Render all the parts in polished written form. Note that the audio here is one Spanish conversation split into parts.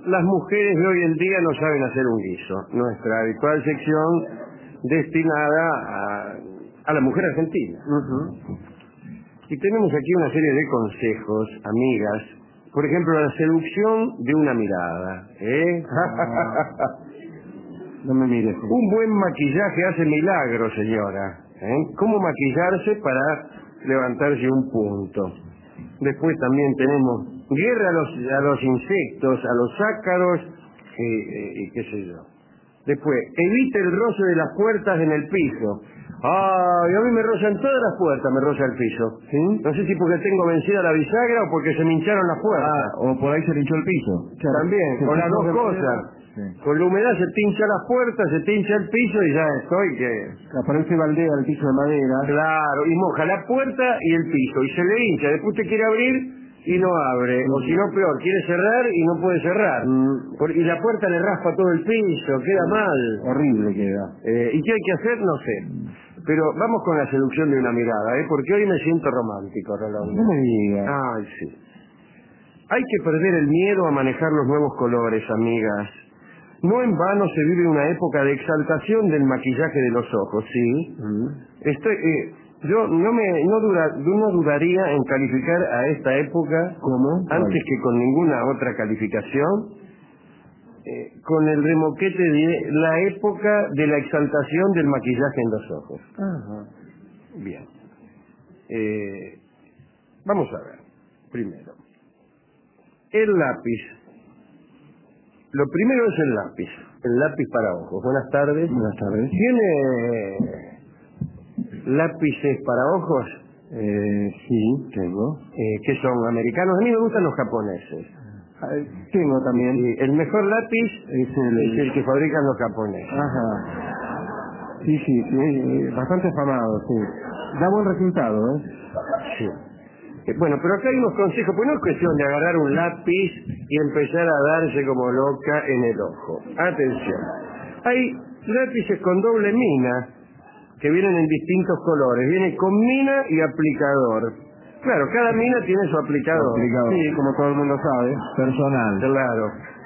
las mujeres de hoy en día no saben hacer un guiso. Nuestra habitual sección destinada a la mujer argentina. Y tenemos aquí una serie de consejos, amigas. Por ejemplo, la seducción de una mirada. No me mires. Un buen maquillaje hace milagros, señora. ¿Cómo maquillarse para levantarse un punto? Después también tenemos guerra a los insectos, a los ácaros, y qué sé yo. Después, evite el roce de las puertas en el piso. Ay, a mí me rozan todas las puertas, me roza el piso. ¿Sí? No sé si porque tengo vencida la bisagra o porque se me hincharon las puertas. O por ahí se le hinchó el piso. Claro. También, o las dos cosas. Sí. Con la humedad se te hincha las puertas, se te hincha el piso y ya estoy que... Aparece baldea el piso de madera. Claro, y moja la puerta y el piso, y se le hincha. Después te quiere abrir y no abre. O si no, peor, quiere cerrar y no puede cerrar. Y la puerta le raspa todo el piso, queda mal. Horrible queda. ¿Y qué hay que hacer? No sé. Pero vamos con la seducción de una mirada, porque hoy me siento romántico, Rolando. No me digas. Ay, sí. Hay que perder el miedo a manejar los nuevos colores, amigas. No en vano se vive una época de exaltación del maquillaje de los ojos, ¿sí? Yo no dudaría en calificar a esta época, ¿cómo? Antes que con ninguna otra calificación, con el remoquete de la época de la exaltación del maquillaje en los ojos. Bien. Vamos a ver. Primero, el lápiz. Lo primero es el lápiz para ojos. Buenas tardes. Buenas tardes. ¿Tiene lápices para ojos? Sí, tengo. ¿Qué son? ¿Americanos? A mí me gustan los japoneses. Tengo también. Sí, el mejor lápiz es el que fabrican los japoneses. Sí, bastante afamado, sí. Da buen resultado, Sí. Bueno, pero acá hay unos consejos, pues no es cuestión de agarrar un lápiz y empezar a darse como loca en el ojo. Atención. Hay lápices con doble mina que vienen en distintos colores. Viene con mina y aplicador. Claro, cada mina tiene su aplicador. Sí, como todo el mundo sabe. Personal. Claro.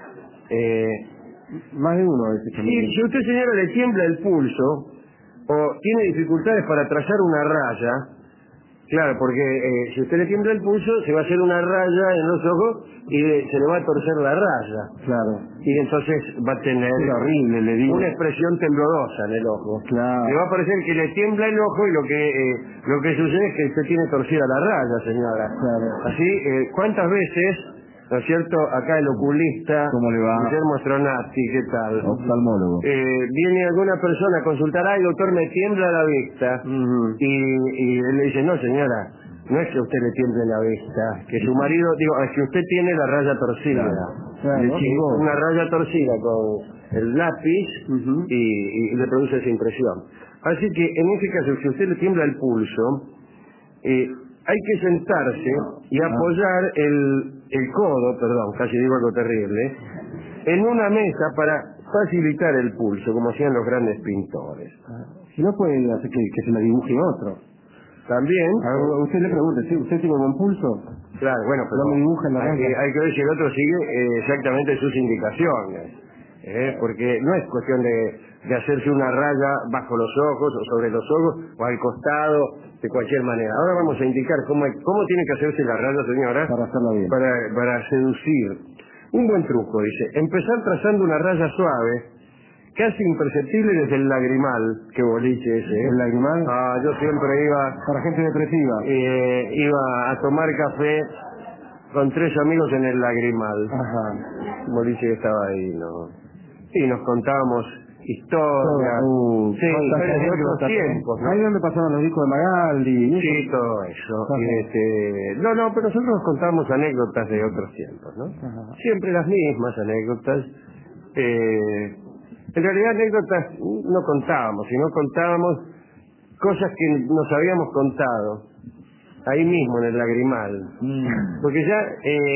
Más de uno. Si usted, señora, le tiembla el pulso o tiene dificultades para trazar una raya, claro, porque si usted le tiembla el pulso, se va a hacer una raya en los ojos y se le va a torcer la raya. Claro. Y entonces va a tener horrible, le digo. Una expresión temblorosa en el ojo. Claro. Le va a parecer que le tiembla el ojo y lo que sucede es que usted tiene torcida la raya, señora. Claro. Así, ¿cuántas veces, no es cierto, acá el oculista, ¿cómo le va? Guillermo Stronati, ¿qué tal? Oftalmólogo. Viene alguna persona a consultar, ay doctor, me tiembla la vista. Y él le dice, no señora, no es que a usted le tiemble la vista, que su marido, es que usted tiene la raya torcida. Claro. Le chingó una raya torcida con el lápiz y le produce esa impresión. Así que en ese caso, si usted le tiembla el pulso, hay que sentarse y apoyar el codo, casi digo algo terrible, en una mesa para facilitar el pulso, como hacían los grandes pintores. Si no puede hacer que se la dibuje otro. También. A usted le pregunta, ¿sí? ¿Usted tiene buen pulso? Claro, bueno, pero no me dibuja la raya. Hay que ver si el otro sigue exactamente sus indicaciones. Porque no es cuestión de hacerse una raya bajo los ojos o sobre los ojos o al costado, de cualquier manera. Ahora vamos a indicar cómo tiene que hacerse la raya, señora, para hacerla bien. Para seducir. Un buen truco, dice, empezar trazando una raya suave, casi imperceptible desde el lagrimal. Qué boliche ese, ¿eh? ¿El lagrimal? Yo siempre iba... Para gente depresiva. Iba a tomar café con 3 amigos en el lagrimal. Boliche que estaba ahí, ¿no? Y nos contábamos historias. Sí, de otros tiempos, ¿no? Ahí donde pasaban los discos de Magaldi. Sí, todo eso. Pero nosotros nos contábamos anécdotas de otros tiempos, ¿no? Siempre las mismas anécdotas. En realidad anécdotas no contábamos, sino contábamos cosas que nos habíamos contado ahí mismo en el lagrimal. Porque ya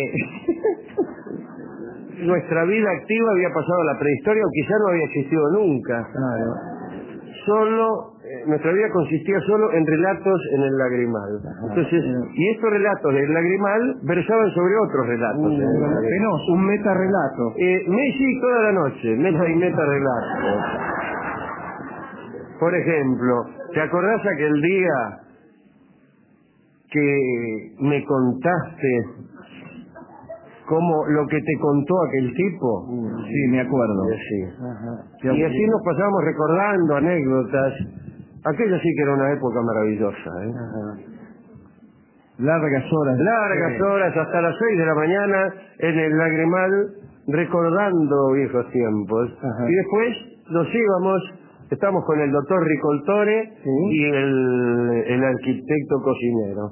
nuestra vida activa había pasado a la prehistoria o quizá no había existido nunca. Solo nuestra vida consistía solo en relatos en el lagrimal. Entonces, y estos relatos del lagrimal versaban sobre otros relatos. Penoso. Un metarrelato. Sí, toda la noche, meta y metarrelato. Por ejemplo, ¿te acordás aquel día que me contaste como lo que te contó aquel tipo? Sí, me acuerdo. Sí. Y así nos pasábamos recordando anécdotas. Aquella sí que era una época maravillosa. Largas horas. Largas horas, hasta las 6 de la mañana en el lagrimal, recordando viejos tiempos. Y después nos íbamos, estamos con el doctor Ricoltore y el arquitecto cocinero.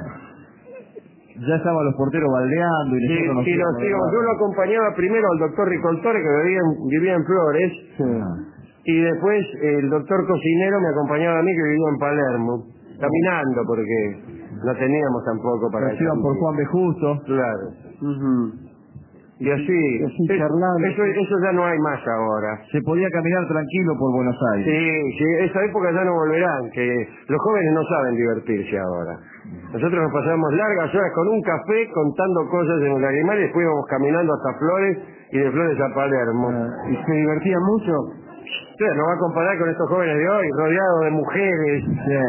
Ya estaban los porteros baldeando y nosotros nos íbamos. Yo lo acompañaba primero al doctor Ricoltore, que vivía en Flores, y después el doctor cocinero me acompañaba a mí, que vivía en Palermo, caminando, porque no teníamos tampoco para... Nos iban por Juan B. Justo. Claro. Y así charlando. Eso ya no hay más ahora. Se podía caminar tranquilo por Buenos Aires. Sí, esa época ya no volverán, que los jóvenes no saben divertirse ahora. Nosotros nos pasamos largas horas con un café contando cosas en el lagrimal y después íbamos caminando hasta Flores y de Flores a Palermo. ¿Y se divertían mucho? Sí, no va a comparar con estos jóvenes de hoy, rodeados de mujeres.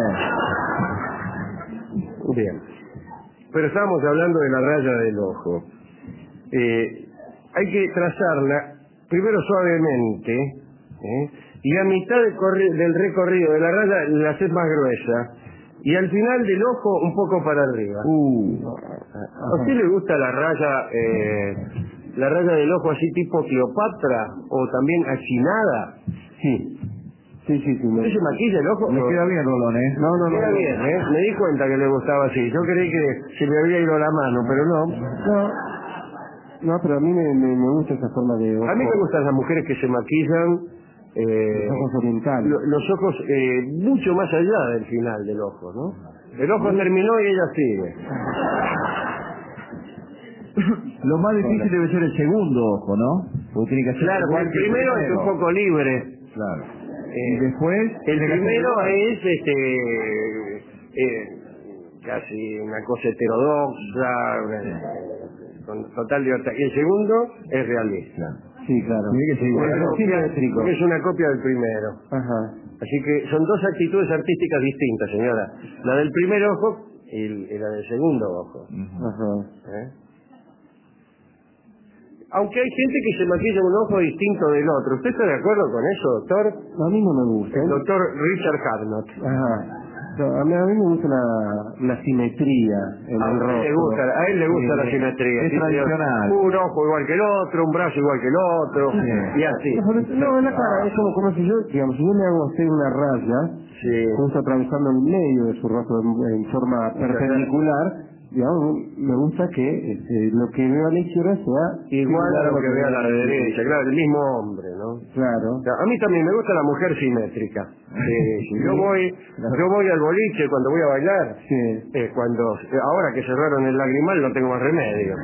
Bien. Pero estábamos hablando de la raya del ojo. Hay que trazarla primero suavemente, y a mitad del recorrido de la raya la haces más gruesa, y al final del ojo un poco para arriba. ¿A usted le gusta la raya del ojo así tipo Cleopatra o también achinada? Sí. ¿Usted se maquilla el ojo? Me queda bien, Rolón, No. Queda bien, Me di cuenta que le gustaba así. Yo creí que se me había ido la mano, pero no. No, pero a mí me gusta esa forma de ojo. A mí me gustan las mujeres que se maquillan los ojos orientales. Los ojos mucho más allá del final del ojo, ¿no? El ojo terminó y ella sigue. Lo más difícil debe ser el segundo ojo, ¿no? Porque tiene que hacer claro, porque el primero es un poco libre. Claro. Y después... El primero es casi una cosa heterodoxa, con total libertad. Y el segundo es realista. Sí, claro. Es una copia del primero. Así que son dos actitudes artísticas distintas, señora. La del primer ojo y la del segundo ojo. Aunque hay gente que se maquilla un ojo distinto del otro. ¿Usted está de acuerdo con eso, doctor? A mí no me gusta. El doctor Richard Harnott. A mí me gusta la simetría en el rostro. A él le gusta la simetría. Es tradicional. Un ojo igual que el otro, un brazo igual que el otro, y así. No, en la cara es como si yo, digamos, si yo me hago hacer una raya, justo atravesando el medio de su rostro en forma perpendicular, digamos, me gusta que lo que veo a la izquierda sea igual a lo que veo a la derecha, claro, el mismo hombre, ¿no? Claro. A mí también me gusta la mujer simétrica. Yo voy al boliche cuando voy a bailar, ahora que cerraron el lagrimal no tengo más remedio.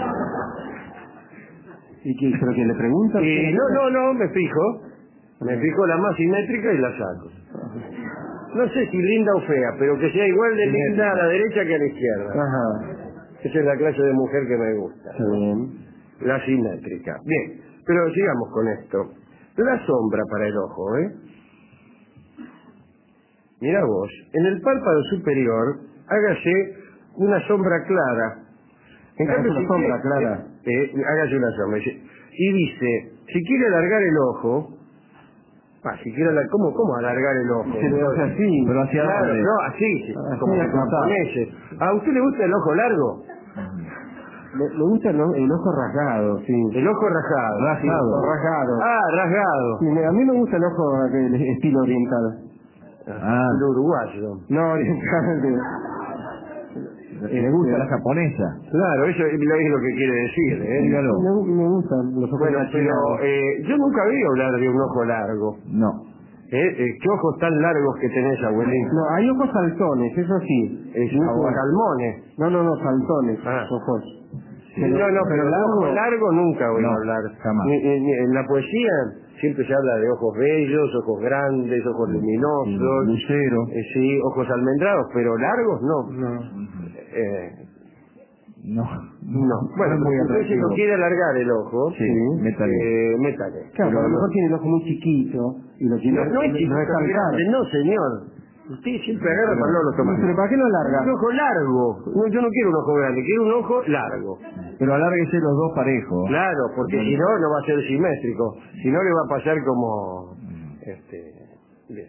¿Pero que le preguntan? No, me fijo la más simétrica y la saco. No sé si linda o fea, pero que sea igual de linda a la derecha que a la izquierda. Esa es la clase de mujer que me gusta. La simétrica. Bien, pero sigamos con esto. La sombra para el ojo, Mira vos, en el párpado superior, hágase una sombra clara. En cambio, una sombra clara. Hágase una sombra. Y dice, si quiere alargar el ojo, ¿cómo alargar el ojo? Así, pero hacia dónde? No, así, como los japoneses. ¿A usted le gusta el ojo largo? Me gusta el ojo rasgado, sí. El ojo rasgado. Rasgado. Rasgado. Sí, a mí me gusta el ojo del estilo oriental. Estilo uruguayo. No, oriental. Me gusta la japonesa. Claro, eso es lo que quiere decir, Me gustan los ojos. Bueno, pero yo nunca vi hablar de un ojo largo. No. ¿Qué ojos tan largos que tenés, abuelito? No, hay ojos saltones, eso sí. Salmones. No, saltones. Ojos. pero largo nunca voy a hablar. Jamás. En la poesía siempre se habla de ojos bellos, ojos grandes, ojos luminosos. Lucero. Sí, ojos almendrados, pero largos no. No. Bueno, entonces si no quiere alargar el ojo, métale. métale. Claro, pero a lo mejor tiene el ojo muy chiquito y lo tiene. No es chiquito, tan grande. no señor. Usted siempre agarra para no lo tomar. Pero ¿para qué lo alarga? Un ojo largo. No, yo no quiero un ojo grande, quiero un ojo largo. Pero alárguese los dos parejos. Claro, porque si no, no va a ser simétrico. Si no, le va a pasar como... Bien.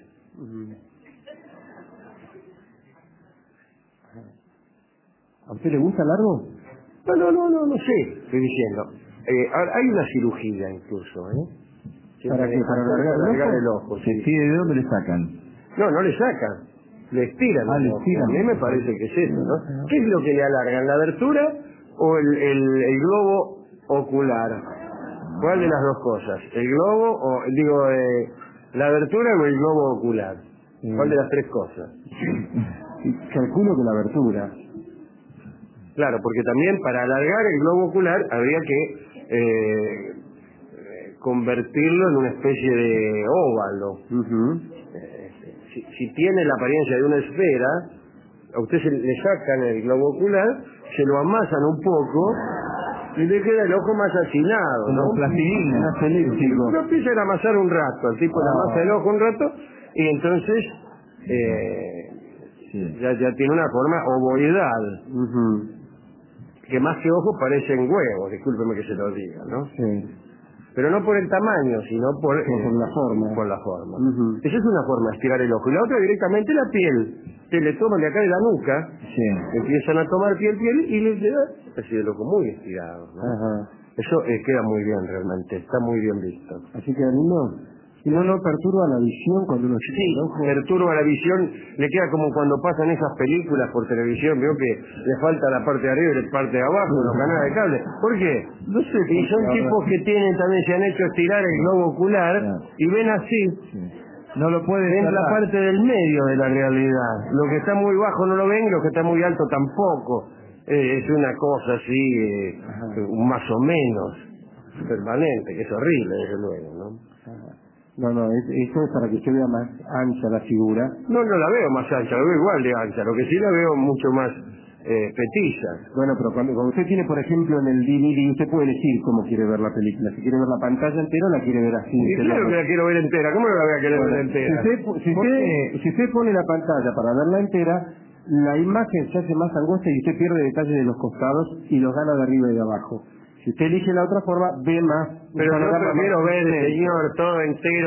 ¿A usted le gusta largo? No sé, estoy diciendo. Hay una cirugía incluso, ¿Para qué? ¿Para alargar el ojo? ¿Se pide de dónde le sacan? No le sacan. Le estiran. Le estiran. A mí me parece que es eso, ¿no? ¿Qué es lo que le alargan? ¿La abertura o el globo ocular? ¿Cuál de las dos cosas? ¿El globo o, la abertura o el globo ocular? ¿Cuál de las tres cosas? Calculo que la abertura. Claro, porque también para alargar el globo ocular habría que convertirlo en una especie de óvalo. Si tiene la apariencia de una esfera, a usted le sacan el globo ocular, se lo amasan un poco y le queda el ojo más achinado, ¿no? Como plastilina, chico. Lo empiezan a amasar un rato, el tipo le amasa el ojo un rato y entonces ya tiene una forma ovoidal. Que más que ojos parecen huevos, discúlpeme que se lo diga, ¿no? Sí. Pero no por el tamaño, sino por la forma. Por la forma. Esa es una forma de estirar el ojo. Y la otra directamente la piel. Se le toman de acá de la nuca, empiezan a tomar piel y le queda así el ojo muy estirado, ¿no? Eso queda muy bien realmente, está muy bien visto. Así que lindo. Si no perturba la visión cuando uno perturba la visión, le queda como cuando pasan esas películas por televisión, veo que le falta la parte de arriba y la parte de abajo, los canales de cable. ¿Por qué? No sé. Y son tipos que también se han hecho estirar el globo ocular y ven así. No lo pueden ven la parte del medio de la realidad. Lo que está muy bajo no lo ven y lo que está muy alto tampoco. Es una cosa así, más o menos permanente, que es horrible, desde luego, ¿no? Esto es para que usted vea más ancha la figura. No la veo más ancha, la veo igual de ancha, lo que sí la veo mucho más petiza. Bueno, pero cuando usted tiene, por ejemplo, en el DVD, usted puede elegir cómo quiere ver la película. Si quiere ver la pantalla entera o la quiere ver así. Y claro que la quiero ver entera, ¿cómo no la voy a querer ver entera? Si usted pone la pantalla para verla entera, la imagen se hace más angosta y usted pierde detalles de los costados y los gana de arriba y de abajo. Si usted elige la otra forma, ve más. Pero yo prefiero ver, señor, todo entero,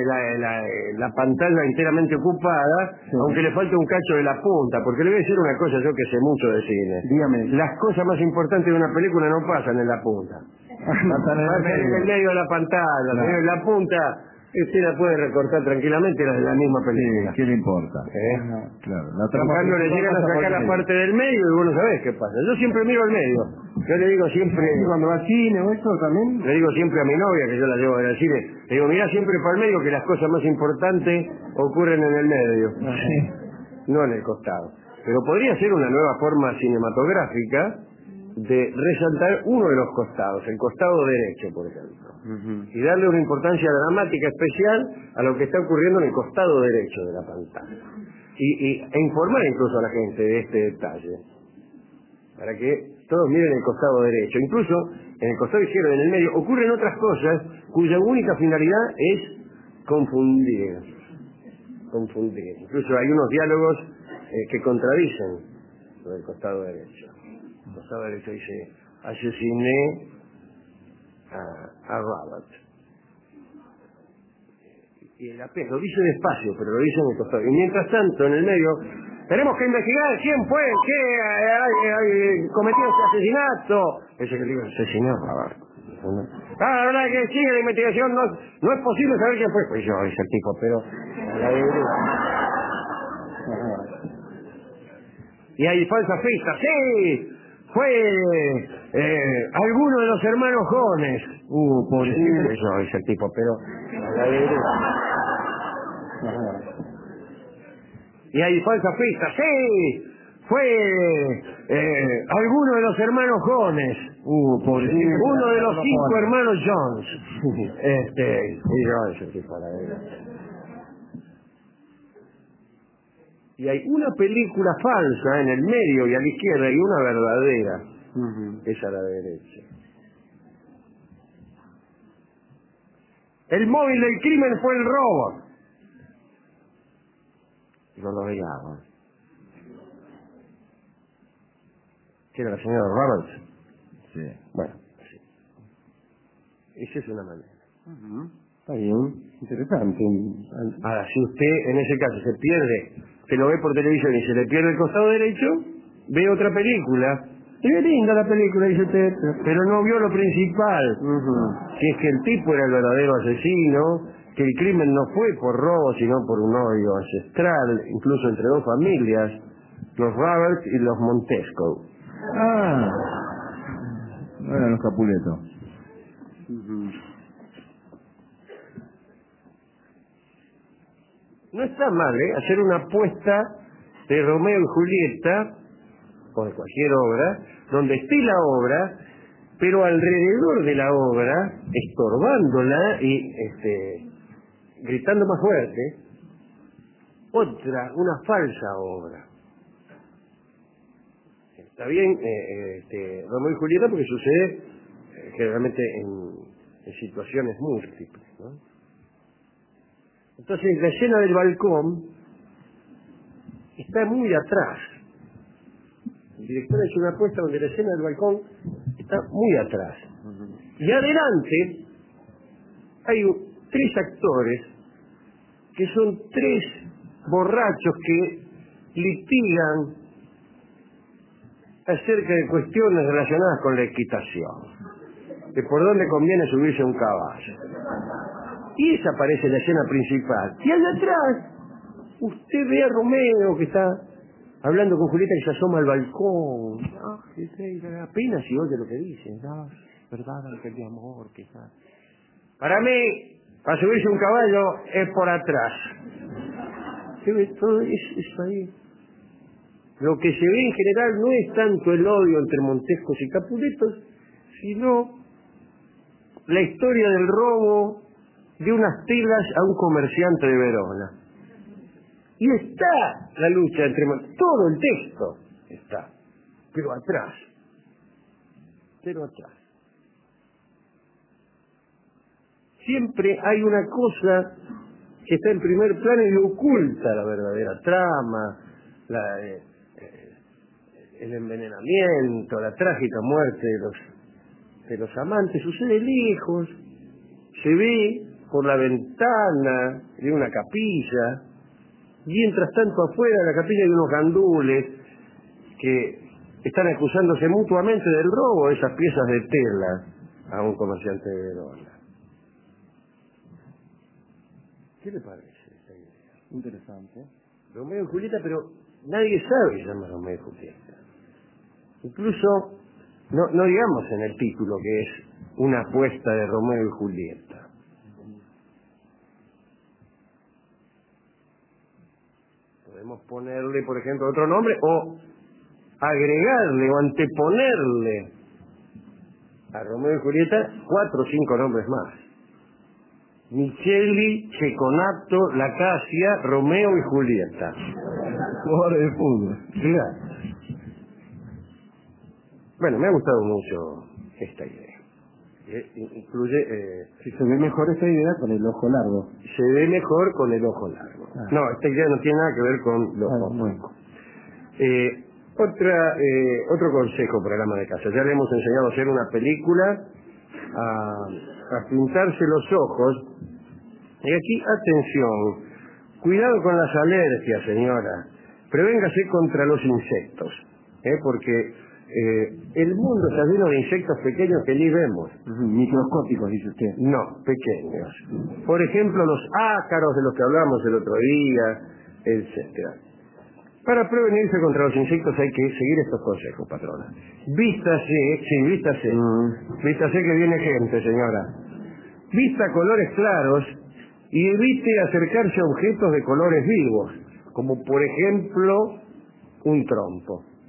la pantalla enteramente ocupada, aunque le falte un cacho de la punta, porque le voy a decir una cosa, yo que sé mucho de cine. Dígame. Las cosas más importantes de una película no pasan en la punta. Pasan en el medio de la pantalla, en la punta. Usted la puede recortar tranquilamente, era de la misma película. ¿Qué le importa? Claro. En cambio le llegan a sacar la parte del medio y vos no sabés qué pasa. Yo siempre miro al medio. Yo le digo siempre... ¿Cuando va al cine o eso también? Le digo siempre a mi novia, que yo la llevo a ver al cine, le digo, mirá siempre para el medio que las cosas más importantes ocurren en el medio. No en el costado. Pero podría ser una nueva forma cinematográfica de resaltar uno de los costados, el costado derecho, por ejemplo, y darle una importancia dramática especial a lo que está ocurriendo en el costado derecho de la pantalla, e informar incluso a la gente de este detalle, para que todos miren el costado derecho. Incluso en el costado izquierdo, en el medio, ocurren otras cosas cuya única finalidad es confundir. Incluso hay unos diálogos que contradicen sobre el costado derecho. El costado derecho dice, asesiné a Rabat. Y lo dice despacio, pero lo dice en el costado. Y mientras tanto, en el medio, tenemos que investigar quién fue, qué cometió este asesinato. Ese que digo, asesinó a Rabat. La verdad que sigue la investigación, no es posible saber quién fue. Pues yo, dice el tipo, pero... Y hay falsas pistas, sí. Fue alguno de los hermanos Jones. Pobrecito. Eso dice el tipo, pero... Y hay falsas pistas, sí. Fue alguno de los hermanos Jones. pobrecito. Uno de los 5 hermanos Jones. Y hay una película falsa en el medio y a la izquierda y una verdadera. Esa a la derecha. El móvil del crimen fue el robo. No lo veíamos. ¿Qué era la señora Roberts? Sí. Bueno, sí. Esa es una manera. Está bien, interesante. Ahora, si usted en ese caso se pierde, que lo ve por televisión y se le pierde el costado derecho, ve otra película. Y es linda la película, dice usted, pero no vio lo principal. Que es que el tipo era el verdadero asesino, que el crimen no fue por robo, sino por un odio ancestral, incluso entre 2 familias, los Roberts y los Montesco. No eran los Capuleto. No está mal, hacer una apuesta de Romeo y Julieta, o de cualquier obra, donde esté la obra, pero alrededor de la obra, estorbándola y gritando más fuerte, una falsa obra. Está bien, Romeo y Julieta, porque sucede generalmente en situaciones múltiples, ¿no? Entonces, la escena del balcón está muy atrás. El director ha hecho una apuesta donde la escena del balcón está muy atrás. Y adelante hay 3 actores que son 3 borrachos que litigan acerca de cuestiones relacionadas con la equitación, de por dónde conviene subirse a un caballo. Y esa parece la escena principal. Y allá atrás, usted ve a Romeo que está hablando con Julieta y se asoma al balcón. Apenas si oye lo que dice. ¿Verdad? Aquel de amor, quizás. Para mí, para subirse a un caballo es por atrás. ¿Se ve todo eso ahí? Lo que se ve en general no es tanto el odio entre Montescos y Capuletos, sino la historia del robo de unas telas a un comerciante de Verona. Y está la lucha entre... Todo el texto está, pero atrás. Siempre hay una cosa que está en primer plano y oculta la verdadera trama, el envenenamiento, la trágica muerte de los amantes. Sucede lejos, se ve por la ventana de una capilla. Mientras tanto afuera de la capilla hay unos gandules que están acusándose mutuamente del robo de esas piezas de tela a un comerciante de Verona. ¿Qué le parece esta idea? Interesante. Romeo y Julieta, pero nadie sabe que se llama Romeo y Julieta. Incluso, no digamos en el título que es una apuesta de Romeo y Julieta. Podemos ponerle, por ejemplo, otro nombre o agregarle o anteponerle a Romeo y Julieta 4 o 5 nombres más. Micheli, Ceconato, Lacasia, Romeo y Julieta. Jugadores de fútbol. Claro. Bueno, me ha gustado mucho esta idea. Incluye... Si se ve mejor esta idea con el ojo largo. Se ve mejor con el ojo largo. No, esta idea no tiene nada que ver con los ojos. Bueno. Otro consejo para el ama de casa. Ya le hemos enseñado a hacer una película, a pintarse los ojos. Y aquí, atención, cuidado con las alergias, señora. Prevéngase contra los insectos, porque el mundo está lleno de insectos pequeños que ni vemos. Microscópicos, dice usted. No, pequeños. Por ejemplo, los ácaros de los que hablamos el otro día, etcétera. Para prevenirse contra los insectos hay que seguir estos consejos, patrona. Vístase. Vístase que viene gente, señora. Vista colores claros y evite acercarse a objetos de colores vivos, como por ejemplo un trompo.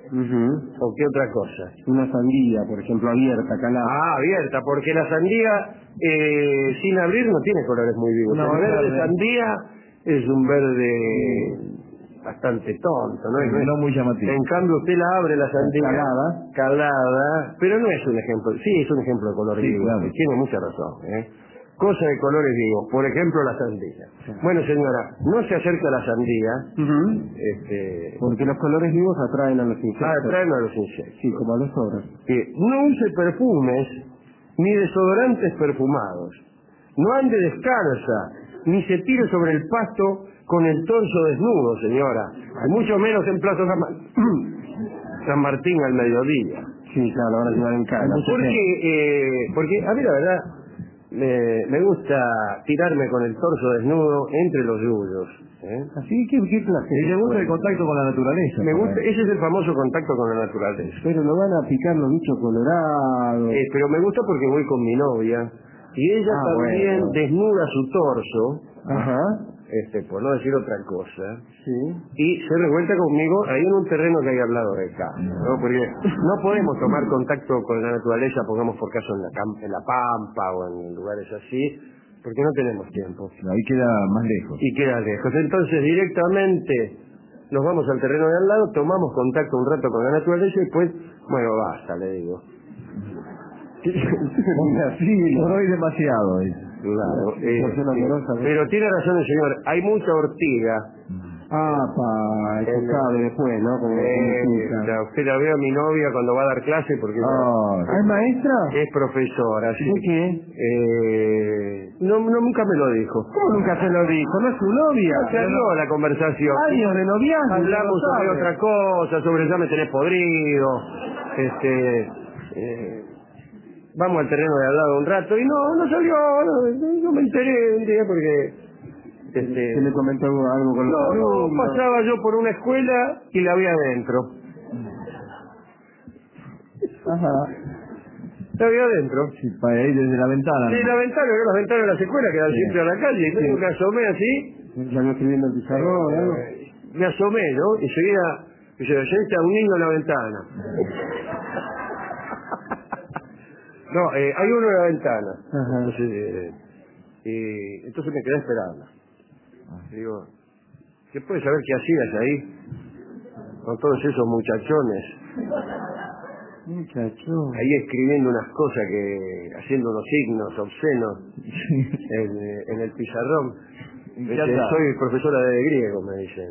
¿O qué otra cosa? Una sandía, por ejemplo, abierta, calada. Ah, abierta, porque la sandía sin abrir no tiene colores muy vivos. No, El verde verde. sandía es un verde bastante tonto, ¿no? No muy llamativo. En cambio, usted la abre la sandía calada, pero no es un ejemplo. Sí, es un ejemplo de color vivo. Claro. Tiene mucha razón, Cosa de colores vivos, por ejemplo la sandía. Bueno, señora, no se acerca a la sandía, porque los colores vivos atraen a los insectos. atraen a los insectos. Sí, como a los otros. No use perfumes ni desodorantes perfumados. No ande descalza, ni se tire sobre el pasto con el torso desnudo, señora. Mucho menos en Plaza San Martín al mediodía. Sí, claro, ahora se van en cara. Porque, a mí la verdad, me gusta tirarme con el torso desnudo entre los yuyos. Así que, ¿qué placer? Y le gusta el contacto con la naturaleza. Me gusta, ese es el famoso contacto con la naturaleza. Pero lo van a picar los bichos colorados. Pero me gusta porque voy con mi novia y ella también desnuda su torso. Ajá. Por no decir otra cosa, sí. Y se revuelta conmigo ahí en un terreno que hay al lado de acá, ¿no? Porque no podemos tomar contacto con la naturaleza, pongamos por caso en la pampa o en lugares así, porque no tenemos tiempo. Ahí queda más lejos. Y queda lejos. Entonces directamente nos vamos al terreno de al lado, tomamos contacto un rato con la naturaleza y después, bueno, basta, le digo. Sí, lo doy demasiado. Claro, pero tiene razón el señor, hay mucha ortiga. Eso sabe después, ¿no? Usted la ve a mi novia cuando va a dar clase porque ¿es maestra? es profesora, sí. ¿De qué? No, nunca me lo dijo. ¿Cómo nunca se lo dijo? ¿No es su novia? Se habló la conversación. Años de noviazgo. Hablamos sobre otra cosa, sobre ya me tenés podrido. Vamos al terreno de al lado un rato y no salió, no me enteré un día porque ¿Se le comentó algo con los alumnos? Pasaba yo por una escuela y la vi adentro. Ajá. La vi adentro. Sí, para ir desde la ventana. Sí, las ventanas de las escuelas quedan siempre a la calle. Y me asomé así. Ya no escribiendo el pizarrón, ¿no? Me asomé, ¿no? Y seguía, ya está un niño en la ventana. No, hay uno en la ventana. Entonces me quedé esperando. Digo, ¿qué puedes saber qué hacías ahí? Con todos esos muchachones. Ahí escribiendo unas cosas haciendo unos signos obscenos en el pizarrón. Soy profesora de griego, me dicen.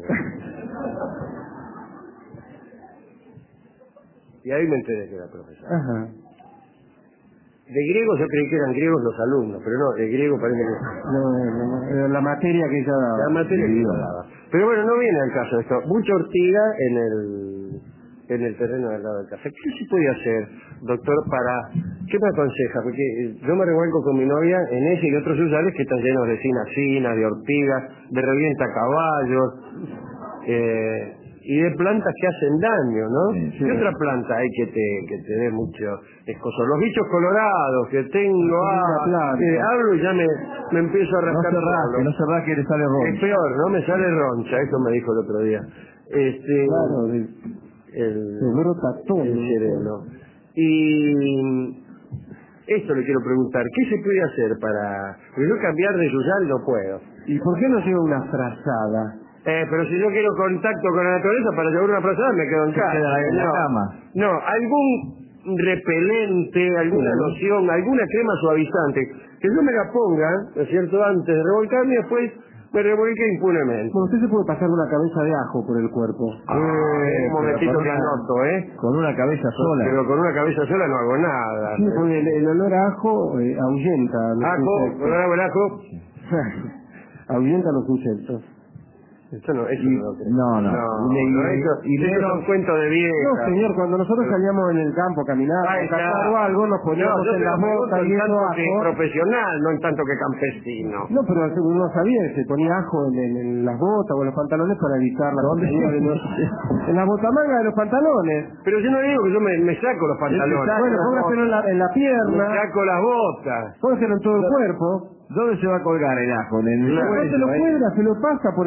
Y ahí me enteré que era profesora. Ajá. De griego yo creí que eran griegos los alumnos, pero no, de griego parece que... No, la materia que ella daba. La materia que ella daba. Pero bueno, no viene al caso esto. Mucha ortiga en el terreno del lado del café. ¿Qué se puede hacer, doctor, ¿qué me aconseja? Porque yo me revuelco con mi novia en ese y otros lugares que están llenos de cinacina, de ortigas, de revienta caballos, y de plantas que hacen daño, ¿no? Sí. ¿Qué otra planta hay que te dé mucho escozor? Los bichos colorados que tengo, hablo y ya me empiezo a rascar. No se rasque, le sale roncha. Es peor, ¿no? Me sale roncha, eso me dijo el otro día. Claro, se brota todo. El cerebro. Y esto le quiero preguntar, ¿qué se puede hacer porque yo cambiar de yuyal no puedo? ¿Y por qué no lleva una frazada? Pero si yo quiero contacto con la naturaleza para llevar una frazada me quedo en casa. En la cama. No, algún repelente, alguna loción, alguna crema suavizante, que yo me la ponga, ¿no es cierto?, antes de revolcarme y después me revolque impunemente. Bueno, usted se puede pasar una cabeza de ajo por el cuerpo. Un momentito que anoto, Con una cabeza sola. Pero con una cabeza sola no hago nada. Sí, porque el olor a ajo ahuyenta a los insectos. ¿Olor a ajo? Ahuyenta a los insectos. Eso no, eso no. Y eso son cuentos de vieja. No, señor, cuando nosotros salíamos en el campo a caminar, a cazar o algo, nos poníamos en las botas y eso ajo. Profesional, no en tanto que campesino. No, pero uno sabía que se ponía ajo en las botas o en los pantalones para evitar la caída de los... En las botamangas de los pantalones. Pero yo no digo que yo me saco los pantalones. Bueno, póngaselo en la pierna. Me saco las botas. Póngaselo en todo el cuerpo. ¿Dónde se va a colgar el ajo? No se lo cuelga, se lo pasa por el cuerpo.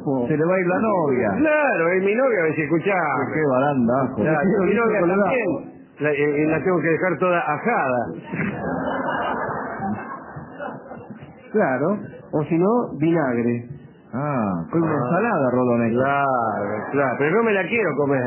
ajo. Se le va a ir la novia. Claro, es mi novia, a ver si escuchaba. Qué baranda. Claro, mi novia también. La tengo que dejar toda ajada. Claro. O si no, vinagre. Ah, con una ensalada, Rodonés. Claro, claro, pero no me la quiero comer.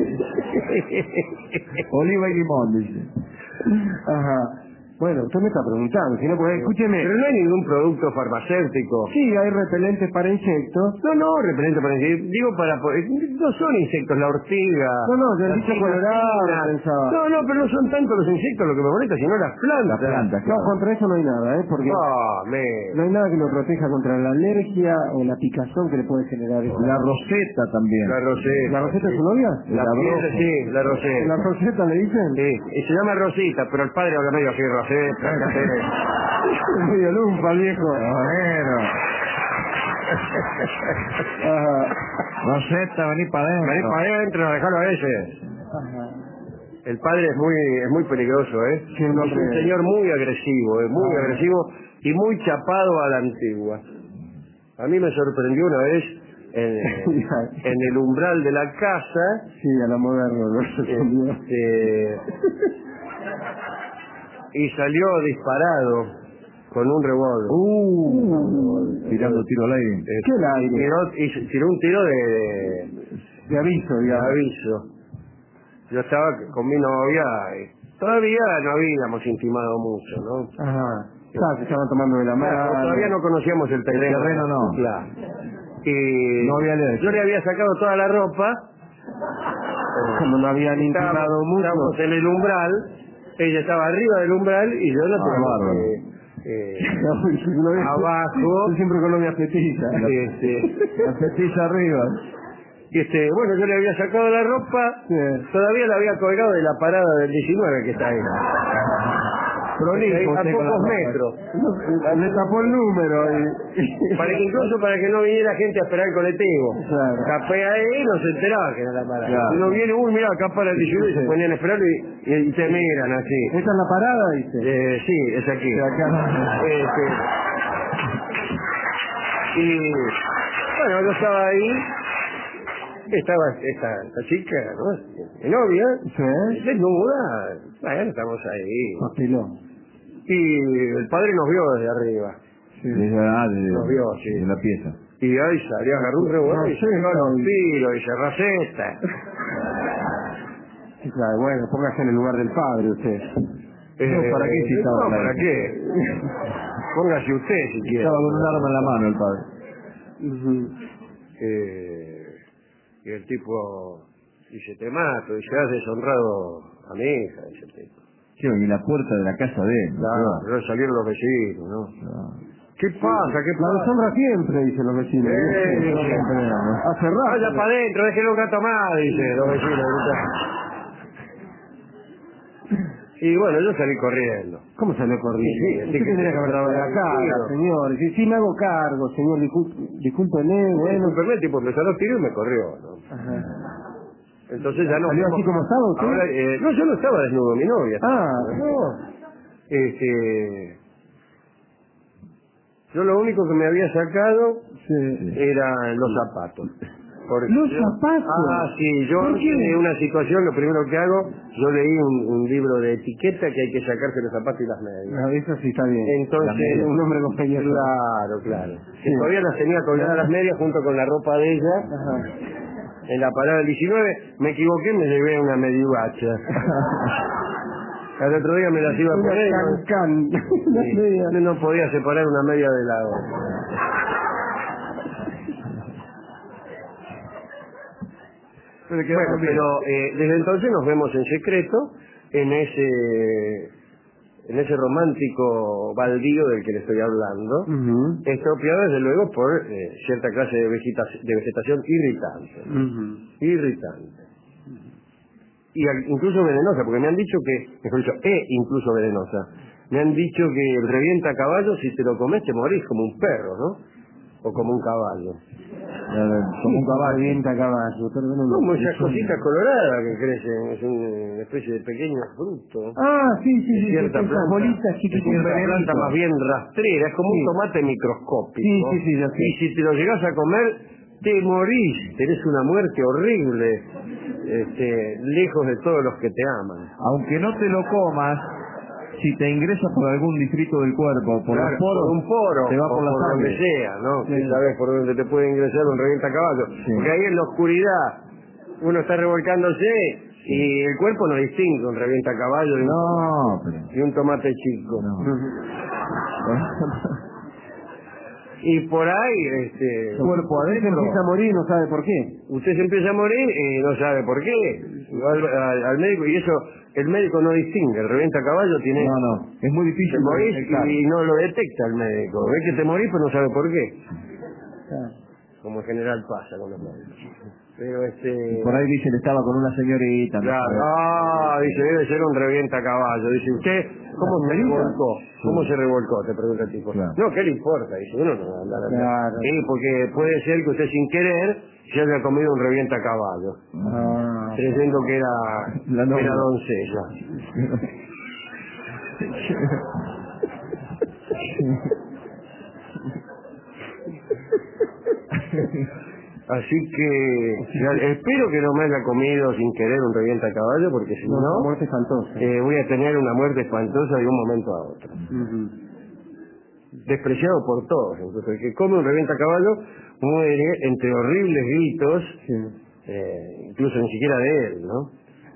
Oliva y limón, dice. Ajá. Bueno, usted me está preguntando, si no, pues escúcheme. Pero no hay ningún producto farmacéutico. Sí, hay repelentes para insectos. No, repelente para insectos. Digo no son insectos, la ortiga. No, yo la he dicho colorado, pensaba. No, pero no son tanto los insectos lo que me molesta, sino las plantas. Las plantas, No, claro. contra eso no hay nada, Porque no hay nada que lo proteja contra la alergia o la picazón que le puede generar eso. La roseta también. La roseta. ¿La Roseta es su novia? La piedra, sí, la roseta. ¿La Roseta le dicen? Sí, y se llama Rosita, pero el padre habla medio así, Roseta. Medio lumpa, viejo. Bueno. Ajá. Roseta, vení para adentro. Vení para adentro, déjalo a ese. Ajá. El padre es muy peligroso, Sí, es un señor muy agresivo, muy agresivo y muy chapado a la antigua. A mí me sorprendió una vez en el umbral de la casa. Sí, a la moderna. Y salió disparado con un revólver. Tirando tiro al aire. ¿Qué el aire? Tiró un tiro De aviso, de digamos. aviso. Yo estaba con mi novia y todavía no habíamos intimado mucho, ¿no? Ajá. Claro, se estaban tomando de la mano. Todavía no conocíamos el terreno. El terreno no. Claro. Y No había leche. yo le había sacado toda la ropa. Como no habían intimado mucho. Estábamos en el umbral. Ella estaba arriba del umbral y yo la tenía abajo. Yo siempre con novia fetiza. La fetiza arriba. Bueno, yo le había sacado la ropa, todavía la había colgado de la parada del 19 que está ahí. Prolijo, a pocos metros. Le tapó el número. Incluso para que no viniera gente a esperar el colectivo. Claro. Capé ahí y no se enteraba que era la parada. Claro. Uno viene, mira, acá para el 19 y se ponían a esperar y te miran así. ¿Esta es la parada, dice? Sí, es aquí. Y bueno, yo estaba ahí. Estaba esta chica, ¿no? Mi novia, desnuda. Bueno, estamos ahí. Papelón. Y el padre nos vio desde arriba. Nos vio, sí. De la pieza. Y ahí salió, agarró un revólver y se pegó los tiros y se Roseta. Sí, claro, bueno, póngase en el lugar del padre usted. ¿Para qué si estaba no, ¿para qué? Póngase usted si quiere. Estaba con un arma en la mano el padre. Y el tipo dice, te mato, dice, has deshonrado a mi hija, dice el tipo. Sí, y la puerta de la casa de él. Claro, salieron los vecinos, ¿no? ¿Qué pasa? ¿Qué La pasa? deshonra siempre, dicen los vecinos. Hace rato. Vaya para adentro, déjenlo un rato más, dice los vecinos. Y bueno, yo salí corriendo. ¿Cómo salió corriendo? Sí, usted tendría que haber dado la cara, señor. Sí, me hago cargo, señor. Discúlpeme. Bueno, el tipo empezó a los tiros y me corrió, ¿no? Ajá. Entonces ya no. ¿Salió así como estaba usted? Ahora, no, yo no estaba desnudo, mi novia. No. Yo lo único que me había sacado eran los zapatos. ¿Los zapatos? Sí, yo en una situación, lo primero que hago, yo leí un libro de etiqueta que hay que sacarse los zapatos y las medias. Eso sí está bien. Entonces, un hombre con peña. Claro. Sí. Todavía las tenía colgadas las medias junto con la ropa de ella. Ajá. En la parada del 19, me equivoqué, me llevé una mediuacha. Al otro día me las iba a poner. No podía separar una media de la otra. Bueno, pero desde entonces nos vemos en secreto en ese romántico baldío del que le estoy hablando, estropeado desde luego por cierta clase de vegetación irritante. Y incluso venenosa, porque me han dicho mejor dicho, incluso venenosa. Me han dicho que revienta caballos, si te lo comes te morís como un perro, ¿no? O como un caballo. Como un caballo. Revienta caballo. Como esas cositas coloradas que crecen, es una especie de pequeño fruto. Sí. Cierta planta, bolitas chiquitas. Es una planta más bien rastrera, es como un tomate microscópico. Sí, ya sé. Y si te lo llegas a comer, te morís, tenés una muerte horrible, lejos de todos los que te aman. Aunque no te lo comas, si te ingresa por algún distrito del cuerpo, por Claro, los poros, por un poro, te va o por la por sangre. donde sea, ¿no? Sí. Que sabes por dónde te puede ingresar un revientacaballo. Sí. Porque ahí en la oscuridad uno está revolcándose y el cuerpo no distingue un revientacaballo de No, un tomate chico. No. Y por ahí, El cuerpo adentro empieza a morir y no sabe por qué. usted se empieza a morir y no sabe por qué. Va al médico y eso, el médico no distingue. El revientacaballo tiene... No, es muy difícil. Te morís detectar. y no lo detecta el médico. Ve que te morís pero no sabe por qué. Como en general pasa con los médicos. Pero Por ahí dice, estaba con una señorita. no claro, sabe. dice, debe ser un revientacaballo. Dice, ¿usted cómo se revolcó? ¿Cómo se revolcó? Te pregunta el tipo. Claro. No, ¿qué le importa? Dice, uno no va a andar a Claro. Sí, porque puede ser que usted sin querer se haya comido un revientacaballo. Creyendo que La novia. era doncella. Así que espero que no me haya comido sin querer un revientacaballo, porque si Una no, muerte espantosa. voy a tener una muerte espantosa de un momento a otro. Despreciado por todos. Entonces, el que come un revientacaballo muere entre horribles gritos, incluso ni siquiera de él, ¿no?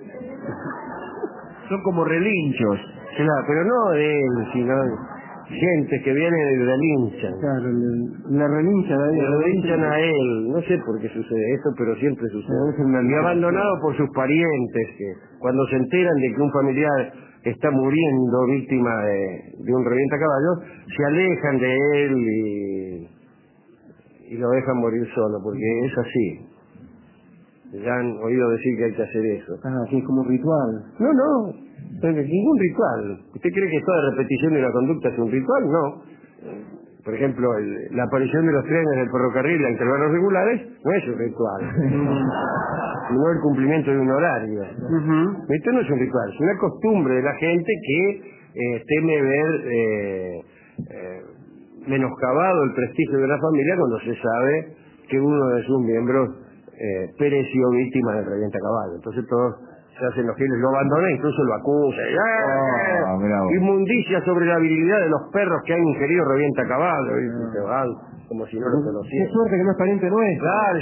Son como relinchos. Claro, pero no de él, sino gente que viene y relinchan. Claro, le relinchan a Le él. relinchan a él. No sé por qué sucede esto, pero siempre sucede. Es una Y abandonado por sus parientes, que cuando se enteran de que un familiar está muriendo víctima de un revientacaballos, se alejan de él y lo dejan morir solo, porque es así. Ya han oído decir que hay que hacer eso. Sí, es como un ritual. No, ningún ritual. ¿Usted cree que toda repetición de la conducta es un ritual? No. Por ejemplo, la aparición de los trenes del ferrocarril a intervalos regulares no es un ritual. No el cumplimiento de un horario. Esto no es un ritual, es una costumbre de la gente que teme ver menoscabado el prestigio de la familia cuando se sabe que uno de sus miembros pereció víctima del revientacaballo. Entonces todos se hacen los fieles, lo abandonan, incluso lo acusan. Inmundicia sobre la habilidad de los perros que han ingerido revientacaballo. Y se van como si no lo Qué conocieran. suerte que no es pariente nuestro. Claro,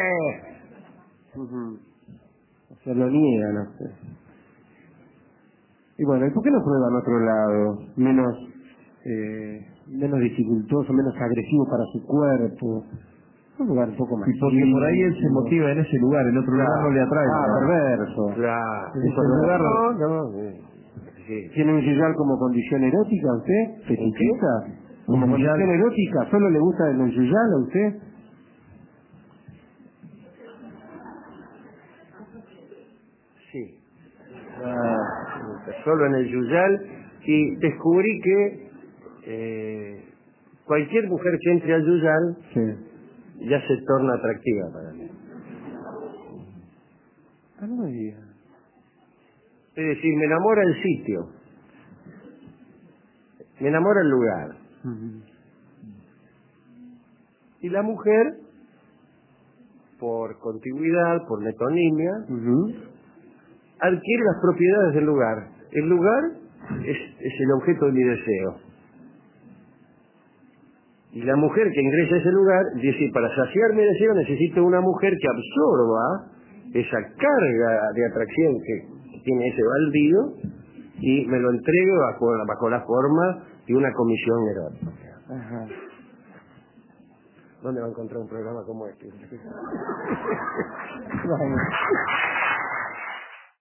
Se lo niegan, no sé. Y bueno, ¿y por qué no prueban otro lado? Menos dificultoso, menos agresivo para su cuerpo. Un lugar un poco más. Y porque por ahí él se motiva en ese lugar, en otro lugar no le atrae. Perverso. Claro. En ese lugar Sí. ¿Tiene un yuyal como condición erótica usted? ¿Fetichista? ¿Como Un condición yuyal. erótica? ¿Solo le gusta el yuyal a usted? Sí. Solo en el Yuyal, y descubrí que cualquier mujer que entre al Yuyal ya se torna atractiva para mí. No me diga. Es decir, me enamora el sitio, me enamora el lugar. Y la mujer, por contigüidad, por metonimia, adquiere las propiedades del lugar. El lugar es el objeto de mi deseo. Y la mujer que ingresa a ese lugar dice, para saciar mi deseo necesito una mujer que absorba esa carga de atracción que tiene ese baldío y me lo entregue bajo la forma de una comisión erótica. ¿Dónde va a encontrar un programa como este?